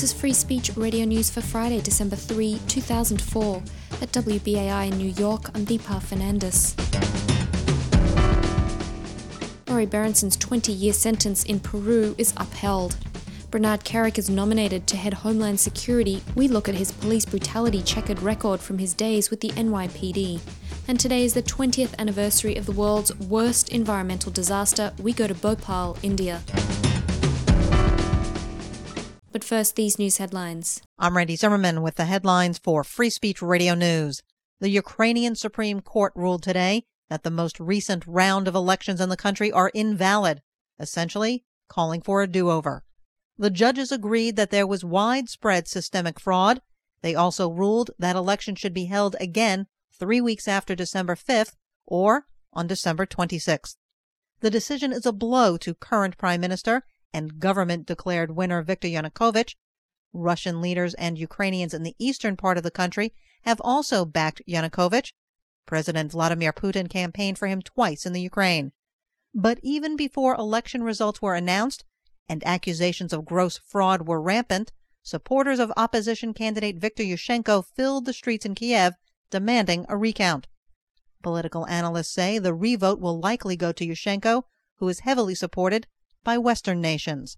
This is Free Speech Radio News for Friday, December 3, 2004. At WBAI in New York, I'm Deepa Fernandes. Murray Berenson's 20-year sentence in Peru is upheld. Bernard Kerik is nominated to head Homeland Security. We look at his police brutality checkered record from his days with the NYPD. And today is the 20th anniversary of the world's worst environmental disaster. We go to Bhopal, India. But first, these news headlines. I'm Randy Zimmerman with the headlines for Free Speech Radio News. The Ukrainian Supreme Court ruled today that the most recent round of elections in the country are invalid, essentially calling for a do-over. The judges agreed that there was widespread systemic fraud. They also ruled that elections should be held again 3 weeks after December 5th or on December 26th. The decision is a blow to current Prime Minister and government-declared winner Viktor Yanukovych. Russian leaders and Ukrainians in the eastern part of the country have also backed Yanukovych. President Vladimir Putin campaigned for him twice in the Ukraine. But even before election results were announced and accusations of gross fraud were rampant, supporters of opposition candidate Viktor Yushchenko filled the streets in Kiev demanding a recount. Political analysts say the revote will likely go to Yushchenko, who is heavily supported by Western nations.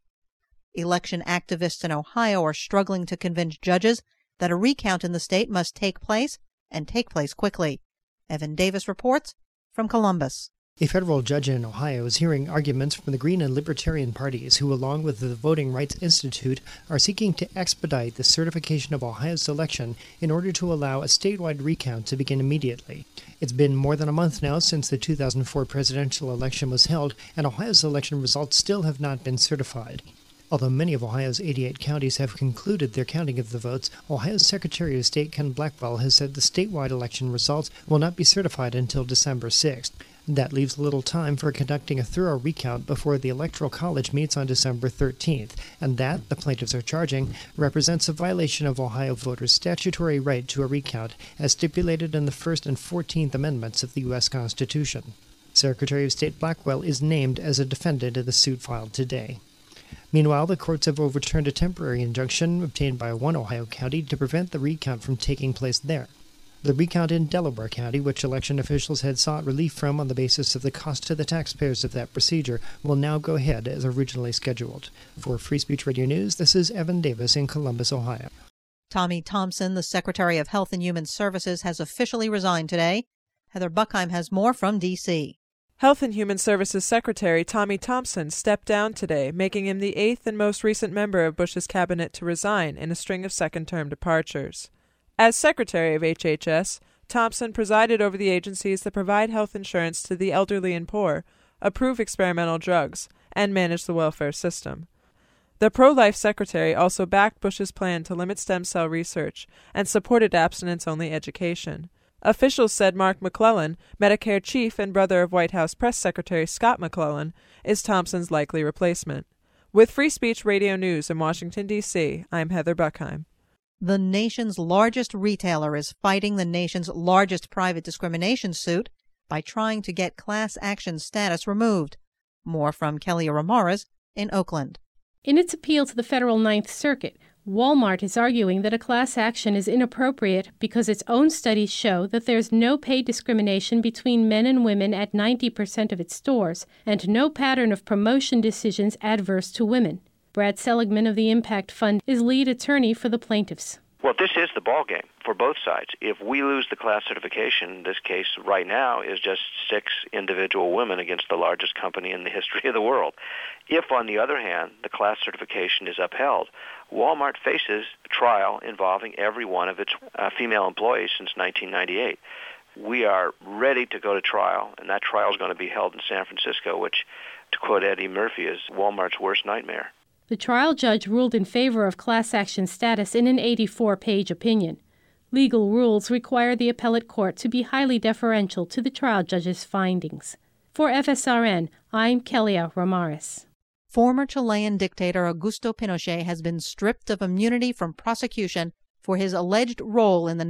Election activists in Ohio are struggling to convince judges that a recount in the state must take place and take place quickly. Evan Davis reports from Columbus. A federal judge in Ohio is hearing arguments from the Green and Libertarian parties who, along with the Voting Rights Institute, are seeking to expedite the certification of Ohio's election in order to allow a statewide recount to begin immediately. It's been more than a month now since the 2004 presidential election was held, and Ohio's election results still have not been certified. Although many of Ohio's 88 counties have concluded their counting of the votes, Ohio's Secretary of State Ken Blackwell has said the statewide election results will not be certified until December 6th. That leaves little time for conducting a thorough recount before the Electoral College meets on December 13th, and that, the plaintiffs are charging, represents a violation of Ohio voters' statutory right to a recount as stipulated in the First and 14th Amendments of the U.S. Constitution. Secretary of State Blackwell is named as a defendant in the suit filed today. Meanwhile, the courts have overturned a temporary injunction obtained by one Ohio county to prevent the recount from taking place there. The recount in Delaware County, which election officials had sought relief from on the basis of the cost to the taxpayers of that procedure, will now go ahead as originally scheduled. For Free Speech Radio News, this is Evan Davis in Columbus, Ohio. Tommy Thompson, the Secretary of Health and Human Services, has officially resigned today. Heather Buckheim has more from D.C. Health and Human Services Secretary Tommy Thompson stepped down today, making him the 8th and most recent member of Bush's cabinet to resign in a string of second-term departures. As Secretary of HHS, Thompson presided over the agencies that provide health insurance to the elderly and poor, approve experimental drugs, and manage the welfare system. The pro-life secretary also backed Bush's plan to limit stem cell research and supported abstinence-only education. Officials said Mark McClellan, Medicare chief and brother of White House Press Secretary Scott McClellan, is Thompson's likely replacement. With Free Speech Radio News in Washington, D.C., I'm Heather Buckheim. The nation's largest retailer is fighting the nation's largest private discrimination suit by trying to get class action status removed. More from Kelly Ramirez in Oakland. In its appeal to the federal Ninth Circuit, Walmart is arguing that a class action is inappropriate because its own studies show that there's no pay discrimination between men and women at 90% of its stores and no pattern of promotion decisions adverse to women. Brad Seligman of the Impact Fund is lead attorney for the plaintiffs. Well, this is the ballgame for both sides. If we lose the class certification, this case right now is just 6 individual women against the largest company in the history of the world. If, on the other hand, the class certification is upheld, Walmart faces a trial involving every one of its female employees since 1998. We are ready to go to trial, and that trial is going to be held in San Francisco, which, to quote Eddie Murphy, is Walmart's worst nightmare. The trial judge ruled in favor of class action status in an 84-page opinion. Legal rules require the appellate court to be highly deferential to the trial judge's findings. For FSRN, I'm Kelly Ramirez. Former Chilean dictator Augusto Pinochet has been stripped of immunity from prosecution for his alleged role in the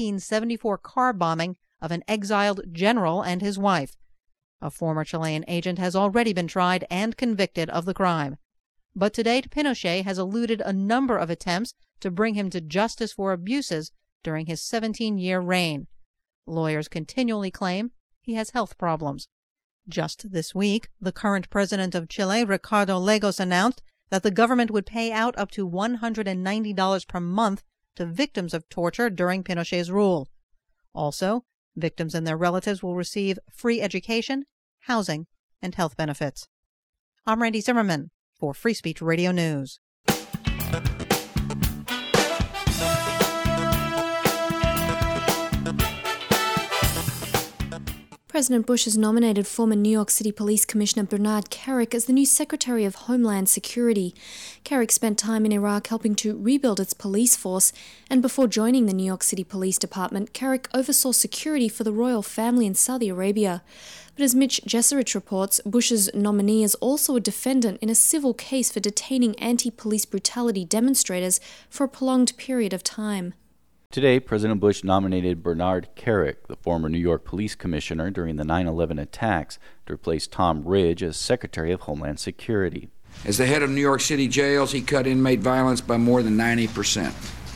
1974 car bombing of an exiled general and his wife. A former Chilean agent has already been tried and convicted of the crime. But to date, Pinochet has eluded a number of attempts to bring him to justice for abuses during his 17-year reign. Lawyers continually claim he has health problems. Just this week, the current president of Chile, Ricardo Lagos, announced that the government would pay out up to $190 per month to victims of torture during Pinochet's rule. Also, victims and their relatives will receive free education, housing, and health benefits. I'm Randy Zimmerman for Free Speech Radio News. President Bush has nominated former New York City Police Commissioner Bernard Kerik as the new Secretary of Homeland Security. Kerik spent time in Iraq helping to rebuild its police force, and before joining the New York City Police Department, Kerik oversaw security for the royal family in Saudi Arabia. But as Mitch Jesserich reports, Bush's nominee is also a defendant in a civil case for detaining anti-police brutality demonstrators for a prolonged period of time. Today, President Bush nominated Bernard Kerik, the former New York Police Commissioner during the 9/11 attacks, to replace Tom Ridge as Secretary of Homeland Security. As the head of New York City jails, he cut inmate violence by more than 90%.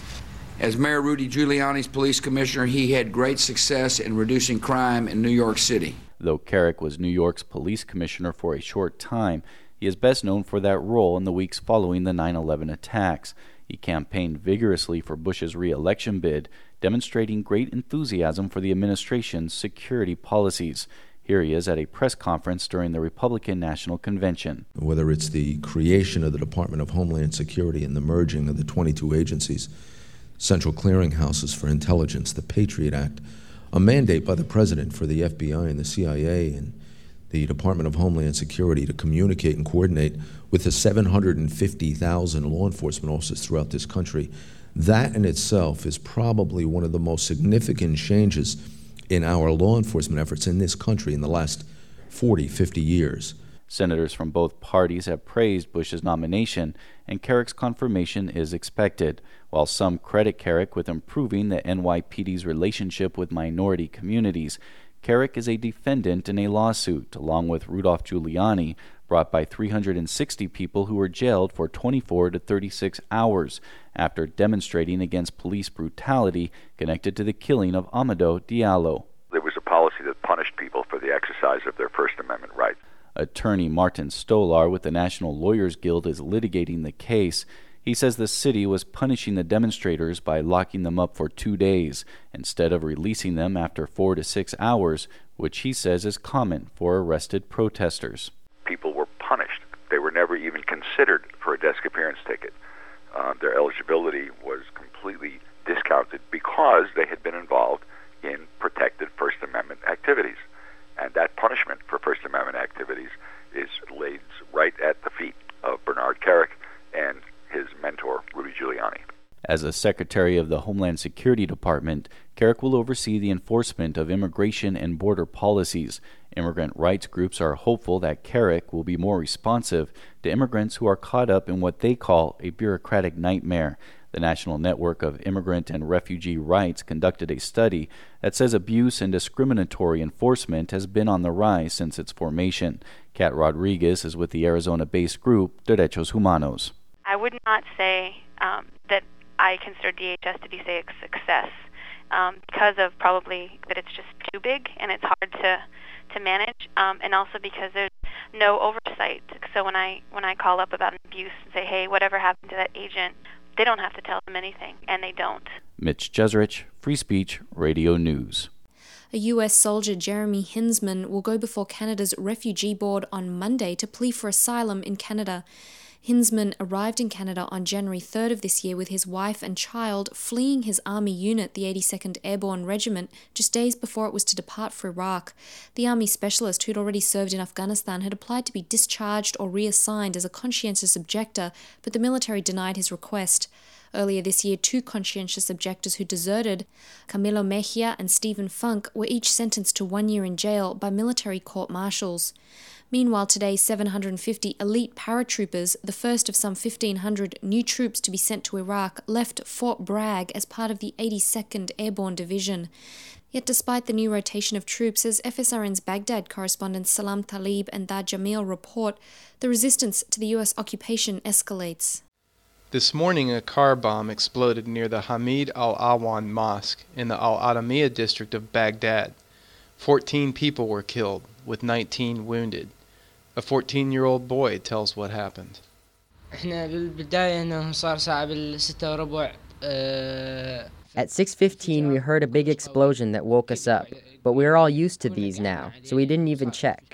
As Mayor Rudy Giuliani's police commissioner, he had great success in reducing crime in New York City. Though Kerik was New York's police commissioner for a short time, he is best known for that role in the weeks following the 9/11 attacks. He campaigned vigorously for Bush's re-election bid, demonstrating great enthusiasm for the administration's security policies. Here he is at a press conference during the Republican National Convention. Whether it's the creation of the Department of Homeland Security and the merging of the 22 agencies, central clearinghouses for intelligence, the Patriot Act, a mandate by the President for the FBI and the CIA and the Department of Homeland Security to communicate and coordinate with the 750,000 law enforcement officers throughout this country. That in itself is probably one of the most significant changes in our law enforcement efforts in this country in the last 40, 50 years. Senators from both parties have praised Bush's nomination, and Kerik's confirmation is expected. While some credit Kerik with improving the NYPD's relationship with minority communities, Kerik is a defendant in a lawsuit, along with Rudolph Giuliani, brought by 360 people who were jailed for 24 to 36 hours after demonstrating against police brutality connected to the killing of Amadou Diallo. There was a policy that punished people for the exercise of their First Amendment rights. Attorney Martin Stolar with the National Lawyers Guild is litigating the case. He says the city was punishing the demonstrators by locking them up for 2 days instead of releasing them after 4 to 6 hours, which he says is common for arrested protesters. People were punished. They were never even considered for a desk appearance ticket. Their eligibility was completely discounted because they had been involved in protected First Amendment activities. And that punishment for First Amendment activities is laid right at the feet of Bernard Kerik and his mentor, Rudy Giuliani. As a Secretary of the Homeland Security Department, Kerik will oversee the enforcement of immigration and border policies. Immigrant rights groups are hopeful that Kerik will be more responsive to immigrants who are caught up in what they call a bureaucratic nightmare. The National Network of Immigrant and Refugee Rights conducted a study that says abuse and discriminatory enforcement has been on the rise since its formation. Kat Rodriguez is with the Arizona-based group Derechos Humanos. I would not say that I consider DHS to be, say, a success because of probably that it's just too big and it's hard to manage, and also because there's no oversight. So when I call up about an abuse and say, hey, whatever happened to that agent, they don't have to tell them anything, and they don't. Mitch Jesserich, Free Speech Radio News. A U.S. soldier, Jeremy Hinsman, will go before Canada's Refugee Board on Monday to plea for asylum in Canada. Hinsman arrived in Canada on January 3rd of this year with his wife and child, fleeing his Army unit, the 82nd Airborne Regiment, just days before it was to depart for Iraq. The Army specialist, who'd already served in Afghanistan, had applied to be discharged or reassigned as a conscientious objector, but the military denied his request. Earlier this year, 2 conscientious objectors who deserted, Camilo Mejia and Stephen Funk, were each sentenced to 1 year in jail by military court-martials. Meanwhile, today, 750 elite paratroopers, the first of some 1,500 new troops to be sent to Iraq, left Fort Bragg as part of the 82nd Airborne Division. Yet despite the new rotation of troops, as FSRN's Baghdad correspondents Salam Talib and Dar Jamil report, the resistance to the US occupation escalates. This morning, a car bomb exploded near the Hamid al-Awan Mosque in the Al-Adamiyya district of Baghdad. 14 people were killed, with 19 wounded. A 14-year-old boy tells what happened. At 6:15 we heard a big explosion that woke us up, but we're all used to these now, so we didn't even check.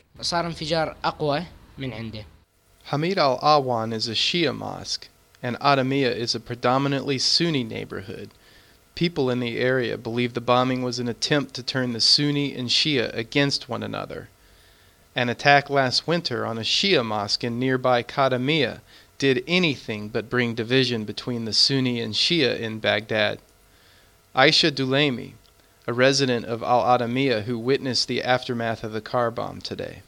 Hamid al-Awan is a Shia mosque, and Adamiyya is a predominantly Sunni neighborhood. People in the area believe the bombing was an attempt to turn the Sunni and Shia against one another. An attack last winter on a Shia mosque in nearby Kadamiyya did anything but bring division between the Sunni and Shia in Baghdad. Aisha Dulaimi, a resident of Al-Adamiyya who witnessed the aftermath of the car bomb today.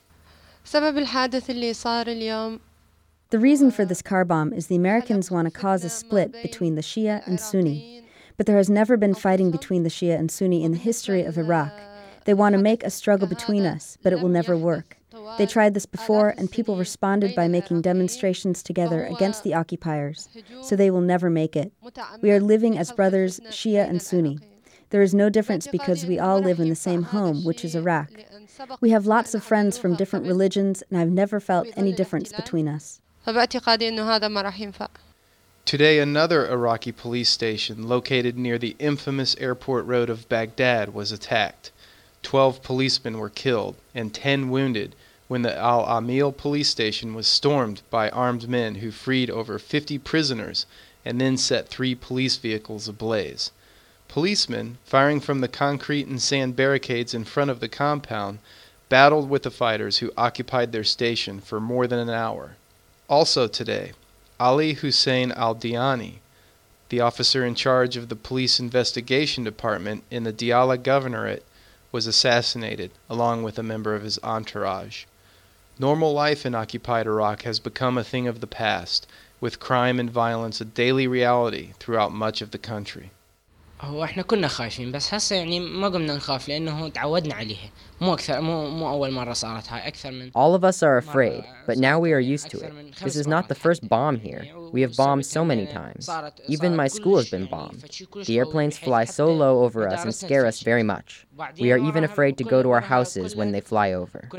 The reason for this car bomb is the Americans want to cause a split between the Shia and Sunni. But there has never been fighting between the Shia and Sunni in the history of Iraq. They want to make a struggle between us, but it will never work. They tried this before, and people responded by making demonstrations together against the occupiers, so they will never make it. We are living as brothers, Shia and Sunni. There is no difference because we all live in the same home, which is Iraq. We have lots of friends from different religions, and I've never felt any difference between us. Today, another Iraqi police station located near the infamous airport road of Baghdad was attacked. 12 policemen were killed and 10 wounded when the Al-Amil police station was stormed by armed men who freed over 50 prisoners and then set 3 police vehicles ablaze. Policemen, firing from the concrete and sand barricades in front of the compound, battled with the fighters who occupied their station for more than an hour. Also today, Ali Hussein al-Diani, the officer in charge of the police investigation department in the Diyala Governorate, was assassinated along with a member of his entourage. Normal life in occupied Iraq has become a thing of the past, with crime and violence a daily reality throughout much of the country. هو احنا كنا خايفين بس هسه يعني ما قمنا نخاف لانه تعودنا عليها مو اول مره صارت هاي اكثر من All of us are afraid, but now we are used to it. This is not the first bomb here. We have bombed so many times. Even my school has been bombed. The airplanes fly so low over us and scare us very much. We are even afraid to go to our houses when they fly over.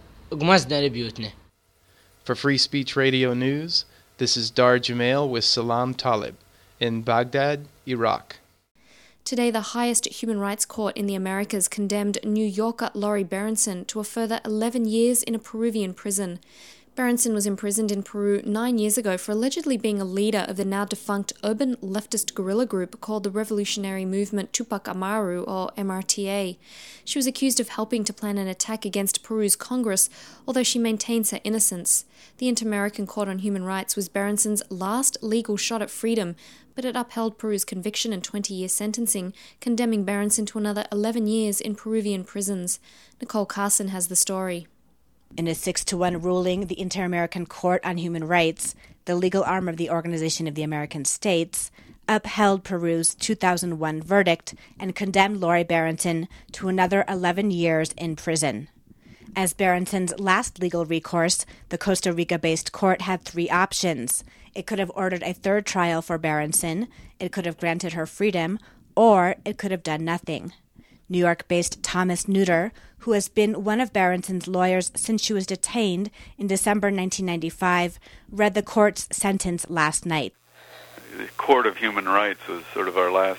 For Free Speech Radio News, this is Dar Jamil with Salam Talib in Baghdad, Iraq. Today, the highest human rights court in the Americas condemned New Yorker Lori Berenson to a further 11 years in a Peruvian prison. Berenson was imprisoned in Peru 9 years ago for allegedly being a leader of the now-defunct urban leftist guerrilla group called the Revolutionary Movement Tupac Amaru, or MRTA. She was accused of helping to plan an attack against Peru's Congress, although she maintains her innocence. The Inter-American Court on Human Rights was Berenson's last legal shot at freedom, but it upheld Peru's conviction and 20-year sentencing, condemning Berenson to another 11 years in Peruvian prisons. Nicole Carson has the story. In a 6-1 ruling, the Inter-American Court on Human Rights, the legal arm of the Organization of the American States, upheld Peru's 2001 verdict and condemned Lori Berenson to another 11 years in prison. As Berenson's last legal recourse, the Costa Rica-based court had 3 options. It could have ordered a third trial for Berenson, it could have granted her freedom, or it could have done nothing. New York-based Thomas Nutter, who has been one of Berenson's lawyers since she was detained in December 1995, read the court's sentence last night. The Court of Human Rights was sort of our last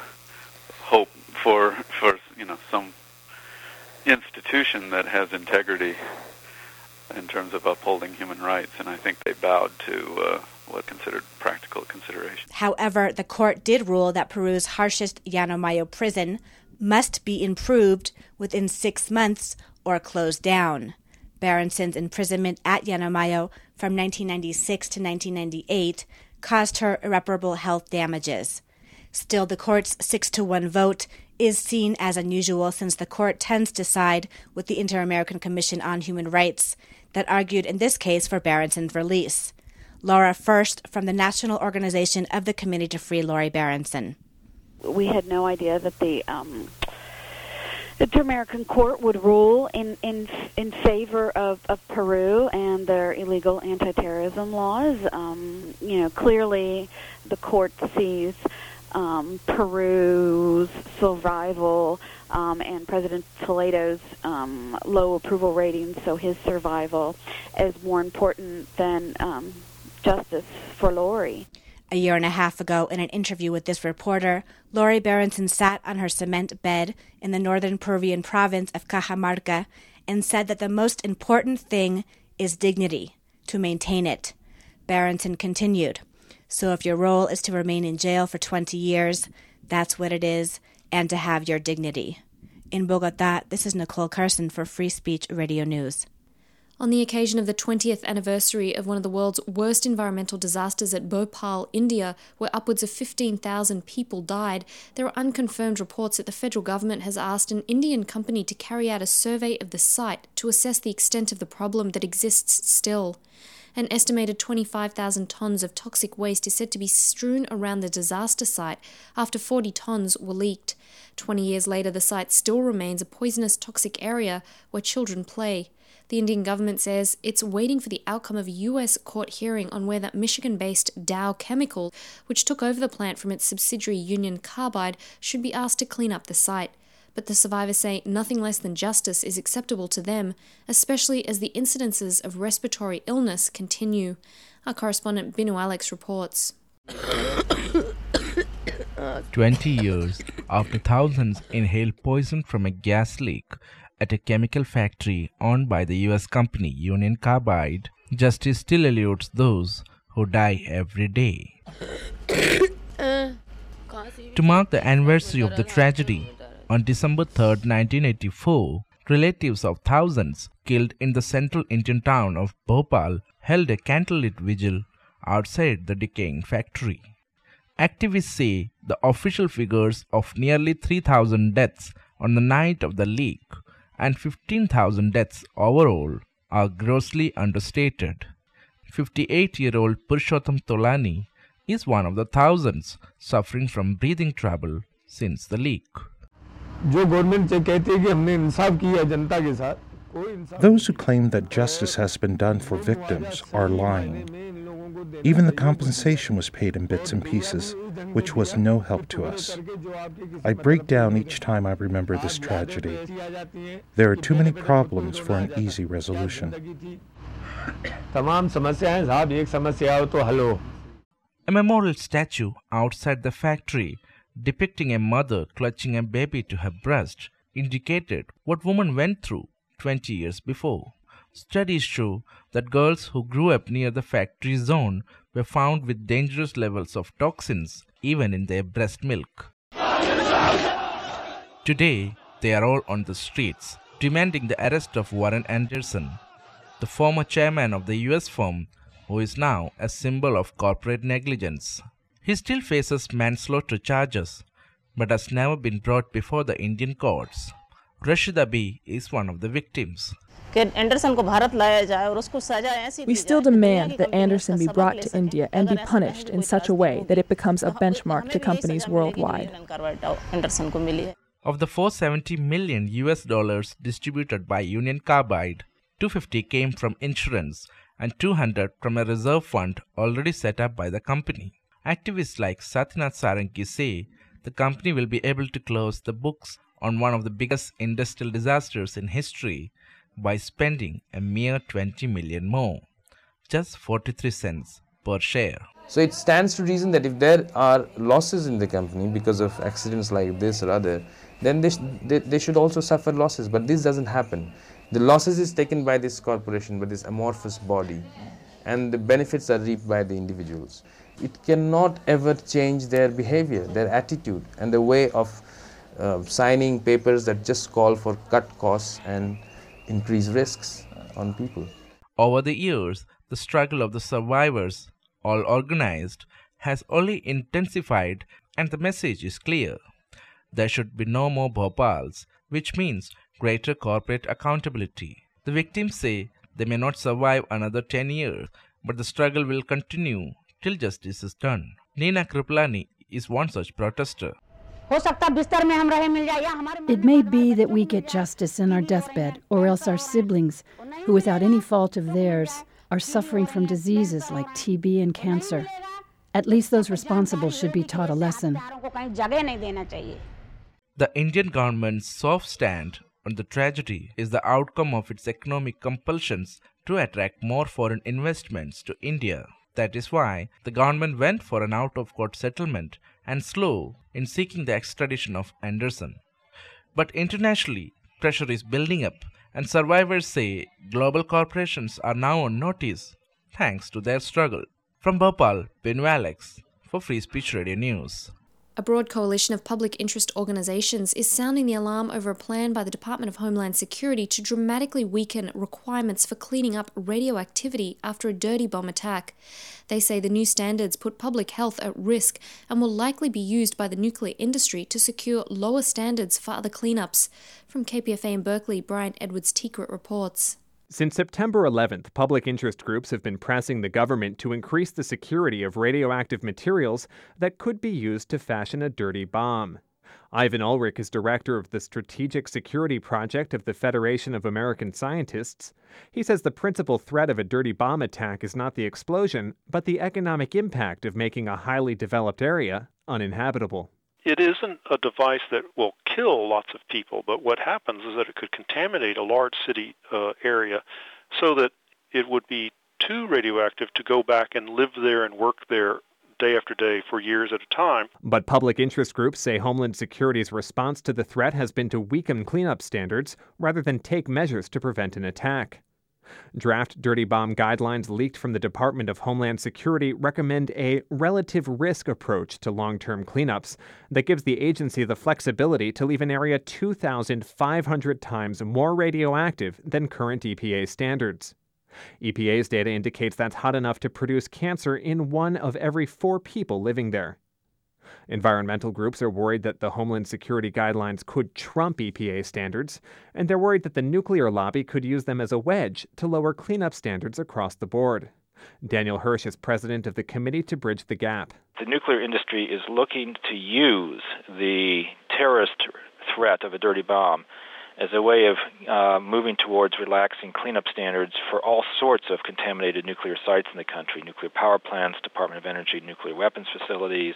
hope for some institution that has integrity in terms of upholding human rights, and I think they bowed to what considered practical consideration. However, the court did rule that Peru's harshest Llano Mayo prison must be improved within 6 months or closed down. Berenson's imprisonment at Llano Mayo from 1996 to 1998 caused her irreparable health damages. Still, the court's 6-1 vote is seen as unusual since the court tends to side with the Inter-American Commission on Human Rights that argued in this case for Berenson's release. Laura First from the National Organization of the Committee to Free Lori Berenson. We had no idea that the the Inter-American Court would rule in favor of Peru and their illegal anti-terrorism laws. Clearly the court sees Peru's survival and President Toledo's low approval ratings, so his survival, as more important than justice for Lori. A year and a half ago, in an interview with this reporter, Lori Berenson sat on her cement bed in the northern Peruvian province of Cajamarca and said that the most important thing is dignity, to maintain it. Berenson continued, "So if your role is to remain in jail for 20 years, that's what it is, and to have your dignity." In Bogota, this is Nicole Carson for Free Speech Radio News. On the occasion of the 20th anniversary of one of the world's worst environmental disasters at Bhopal, India, where upwards of 15,000 people died, there are unconfirmed reports that the federal government has asked an Indian company to carry out a survey of the site to assess the extent of the problem that exists still. An estimated 25,000 tons of toxic waste is said to be strewn around the disaster site after 40 tons were leaked. 20 years later, the site still remains a poisonous toxic area where children play. The Indian government says it's waiting for the outcome of a U.S. court hearing on whether Michigan-based Dow Chemical, which took over the plant from its subsidiary Union Carbide, should be asked to clean up the site. But the survivors say nothing less than justice is acceptable to them, especially as the incidences of respiratory illness continue. Our correspondent Binu Alex reports. 20 years after thousands inhaled poison from a gas leak at a chemical factory owned by the U.S. company Union Carbide, justice still eludes those who die every day. To mark the anniversary of the tragedy, on December 3, 1984, relatives of thousands killed in the central Indian town of Bhopal held a candlelit vigil outside the decaying factory. Activists say the official figures of nearly 3,000 deaths on the night of the leak and 15,000 deaths overall are grossly understated. 58-year-old Purushottam Tolani is one of the thousands suffering from breathing trouble since the leak. Those who claim that justice has been done for victims are lying. Even the compensation was paid in bits and pieces, which was no help to us. I break down each time I remember this tragedy. There are too many problems for an easy resolution. A memorial statue outside the factory depicting a mother clutching a baby to her breast indicated what women went through 20 years before. Studies show that girls who grew up near the factory zone were found with dangerous levels of toxins even in their breast milk. Today, they are all on the streets, demanding the arrest of Warren Anderson, the former chairman of the US firm, who is now a symbol of corporate negligence. He still faces manslaughter charges, but has never been brought before the Indian courts. Rashida B. is one of the victims. We still demand that Anderson be brought to India and be punished in such a way that it becomes a benchmark to companies worldwide. Of the $470 million distributed by Union Carbide, $250 came from insurance and $200 from a reserve fund already set up by the company. Activists like Satyanath Sarangi say the company will be able to close the books on one of the biggest industrial disasters in history by spending a mere $20 million more, just 43 cents per share. So it stands to reason that if there are losses in the company because of accidents like this or other, then they should also suffer losses. But this doesn't happen. The losses is taken by this corporation, by this amorphous body, and the benefits are reaped by the individuals. It cannot ever change their behavior, their attitude, and the way of signing papers that just call for cut costs and increase risks on people. Over the years, the struggle of the survivors, all organized, has only intensified, and the message is clear. There should be no more Bhopals, which means greater corporate accountability. The victims say they may not survive another 10 years, but the struggle will continue till justice is done. Nina Kriplani is one such protester. It may be that we get justice in our deathbed, or else our siblings, who without any fault of theirs, are suffering from diseases like TB and cancer. At least those responsible should be taught a lesson. The Indian government's soft stand on the tragedy is the outcome of its economic compulsions to attract more foreign investments to India. That is why the government went for an out-of-court settlement and slow in seeking the extradition of Anderson. But internationally, pressure is building up, and survivors say global corporations are now on notice thanks to their struggle. From Bhopal, Binu Alex for Free Speech Radio News. A broad coalition of public interest organisations is sounding the alarm over a plan by the Department of Homeland Security to dramatically weaken requirements for cleaning up radioactivity after a dirty bomb attack. They say the new standards put public health at risk and will likely be used by the nuclear industry to secure lower standards for other cleanups. From KPFA in Berkeley, Brian Edwards-Tiekert reports. Since September 11th, public interest groups have been pressing the government to increase the security of radioactive materials that could be used to fashion a dirty bomb. Ivan Ulrich is director of the Strategic Security Project of the Federation of American Scientists. He says the principal threat of a dirty bomb attack is not the explosion, but the economic impact of making a highly developed area uninhabitable. It isn't a device that will kill lots of people, but what happens is that it could contaminate a large city area so that it would be too radioactive to go back and live there and work there day after day for years at a time. But public interest groups say Homeland Security's response to the threat has been to weaken cleanup standards rather than take measures to prevent an attack. Draft dirty bomb guidelines leaked from the Department of Homeland Security recommend a relative risk approach to long-term cleanups that gives the agency the flexibility to leave an area 2,500 times more radioactive than current EPA standards. EPA's data indicates that's hot enough to produce cancer in 1 of every 4 people living there. Environmental groups are worried that the Homeland Security guidelines could trump EPA standards, and they're worried that the nuclear lobby could use them as a wedge to lower cleanup standards across the board. Daniel Hirsch is president of the Committee to Bridge the Gap. The nuclear industry is looking to use the terrorist threat of a dirty bomb as a way of moving towards relaxing cleanup standards for all sorts of contaminated nuclear sites in the country, nuclear power plants, Department of Energy, nuclear weapons facilities.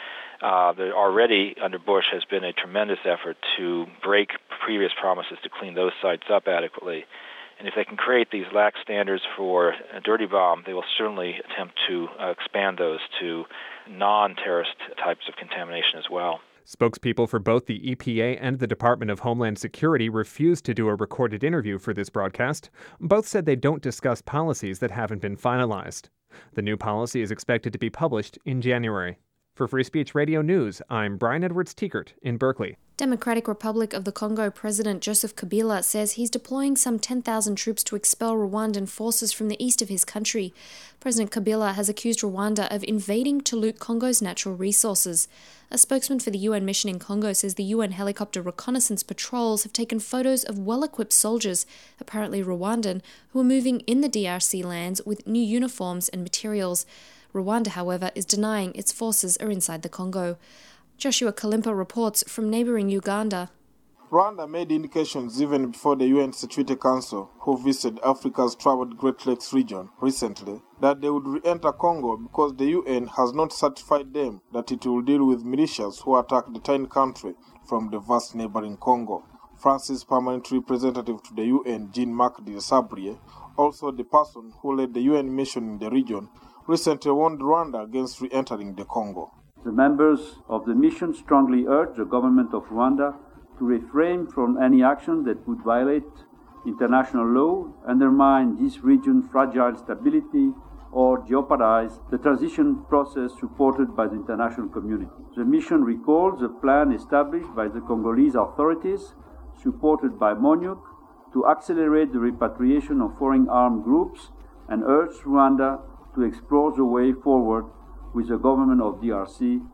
There already, under Bush, has been a tremendous effort to break previous promises to clean those sites up adequately. And if they can create these lax standards for a dirty bomb, they will certainly attempt to expand those to non-terrorist types of contamination as well. Spokespeople for both the EPA and the Department of Homeland Security refused to do a recorded interview for this broadcast. Both said they don't discuss policies that haven't been finalized. The new policy is expected to be published in January. For Free Speech Radio News, I'm Brian Edwards-Tiekert in Berkeley. Democratic Republic of the Congo President Joseph Kabila says he's deploying some 10,000 troops to expel Rwandan forces from the east of his country. President Kabila has accused Rwanda of invading to loot Congo's natural resources. A spokesman for the UN mission in Congo says the UN helicopter reconnaissance patrols have taken photos of well-equipped soldiers, apparently Rwandan, who are moving in the DRC lands with new uniforms and materials. Rwanda, however, is denying its forces are inside the Congo. Joshua Kalimpa reports from neighbouring Uganda. Rwanda made indications even before the UN Security Council, who visited Africa's troubled Great Lakes region recently, that they would re-enter Congo because the UN has not certified them that it will deal with militias who attack the tiny country from the vast neighbouring Congo. France's permanent representative to the UN, Jean-Marc Desabriers, also the person who led the UN mission in the region, recently warned Rwanda against re-entering the Congo. The members of the mission strongly urge the government of Rwanda to refrain from any action that would violate international law, undermine this region's fragile stability, or jeopardize the transition process supported by the international community. The mission recalls the plan established by the Congolese authorities, supported by MONUC, to accelerate the repatriation of foreign armed groups and urge Rwanda to explore the way forward with the government of DRC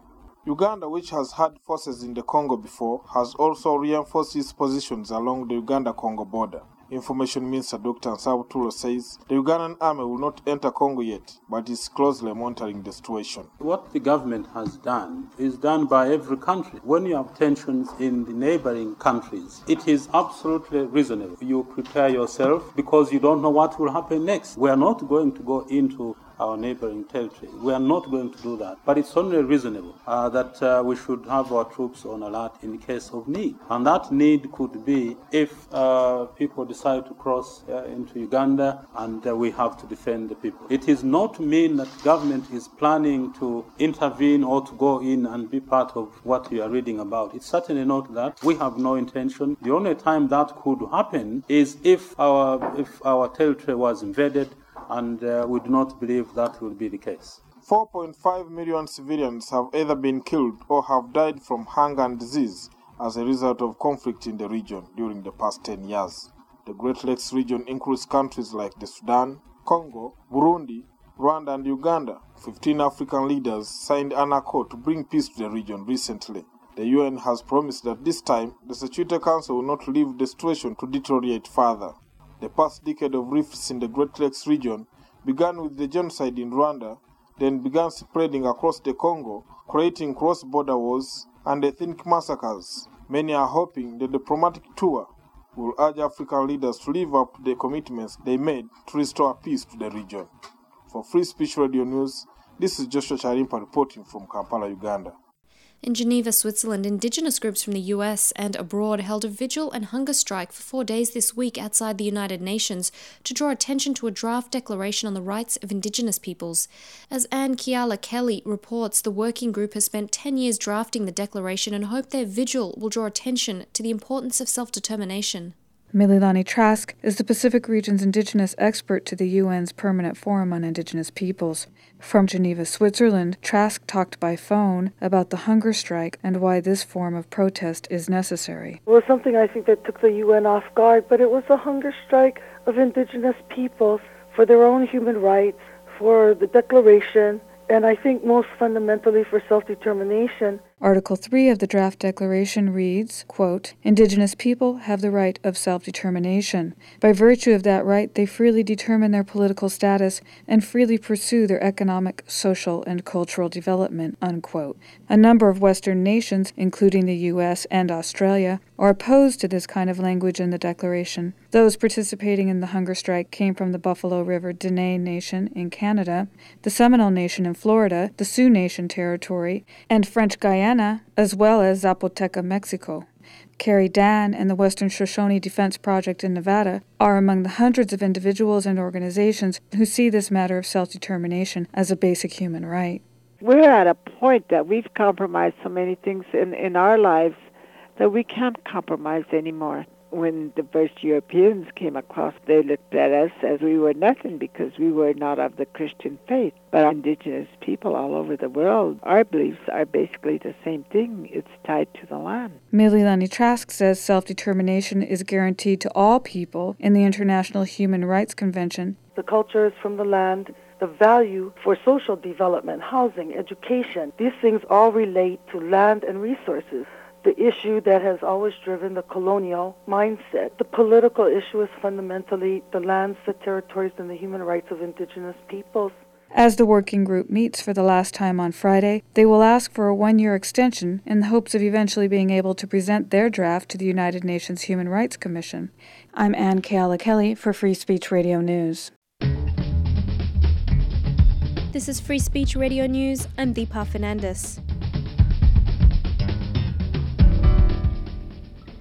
Uganda, which has had forces in the Congo before, has also reinforced its positions along the Uganda-Congo border. Information Minister Dr. Nsabu Tulo says the Ugandan army will not enter Congo yet, but is closely monitoring the situation. What the government has done is done by every country. When you have tensions in the neighboring countries, it is absolutely reasonable. You prepare yourself because you don't know what will happen next. We are not going to go into our neighboring territory. We are not going to do that. But it's only reasonable that we should have our troops on alert in case of need. And that need could be if people decide to cross into Uganda and we have to defend the people. It is not to mean that government is planning to intervene or to go in and be part of what we are reading about. It's certainly not that. We have no intention. The only time that could happen is if our territory was invaded, and we do not believe that will be the case. 4.5 million civilians have either been killed or have died from hunger and disease as a result of conflict in the region during the past 10 years. The Great Lakes region includes countries like the Sudan, Congo, Burundi, Rwanda, and Uganda. 15 African leaders signed an accord to bring peace to the region recently. The UN has promised that this time the Security Council will not leave the situation to deteriorate further. The past decade of rifts in the Great Lakes region began with the genocide in Rwanda, then began spreading across the Congo, creating cross-border wars and ethnic massacres. Many are hoping the diplomatic tour will urge African leaders to live up to the commitments they made to restore peace to the region. For Free Speech Radio News, this is Joshua Charimpa reporting from Kampala, Uganda. In Geneva, Switzerland, Indigenous groups from the US and abroad held a vigil and hunger strike for 4 days this week outside the United Nations to draw attention to a draft declaration on the rights of Indigenous peoples. As Anne Kiala Kelly reports, the working group has spent 10 years drafting the declaration and hope their vigil will draw attention to the importance of self-determination. Mililani Trask is the Pacific region's Indigenous expert to the UN's Permanent Forum on Indigenous Peoples. From Geneva, Switzerland, Trask talked by phone about the hunger strike and why this form of protest is necessary. It was something I think that took the UN off guard, but it was a hunger strike of Indigenous peoples for their own human rights, for the declaration, and I think most fundamentally for self-determination. Article 3 of the draft declaration reads, quote, Indigenous people have the right of self-determination. By virtue of that right, they freely determine their political status and freely pursue their economic, social, and cultural development, unquote. A number of Western nations, including the U.S. and Australia, are opposed to this kind of language in the declaration. Those participating in the hunger strike came from the Buffalo River Dene Nation in Canada, the Seminole Nation in Florida, the Sioux Nation Territory, and French Guiana, as well as Zapoteca, Mexico. Carrie Dan and the Western Shoshone Defense Project in Nevada are among the hundreds of individuals and organizations who see this matter of self-determination as a basic human right. We're at a point that we've compromised so many things in our lives that we can't compromise anymore. When the first Europeans came across, they looked at us as we were nothing because we were not of the Christian faith. But Indigenous people all over the world, our beliefs are basically the same thing. It's tied to the land. Mililani Trask says self-determination is guaranteed to all people in the International Human Rights Convention. The culture is from the land. The value for social development, housing, education, these things all relate to land and resources. The issue that has always driven the colonial mindset. The political issue is fundamentally the lands, the territories, and the human rights of Indigenous peoples. As the working group meets for the last time on Friday, they will ask for a 1-year extension in the hopes of eventually being able to present their draft to the United Nations Human Rights Commission. I'm Anne Kiala Kelly for Free Speech Radio News. This is Free Speech Radio News. I'm Deepa Fernandes.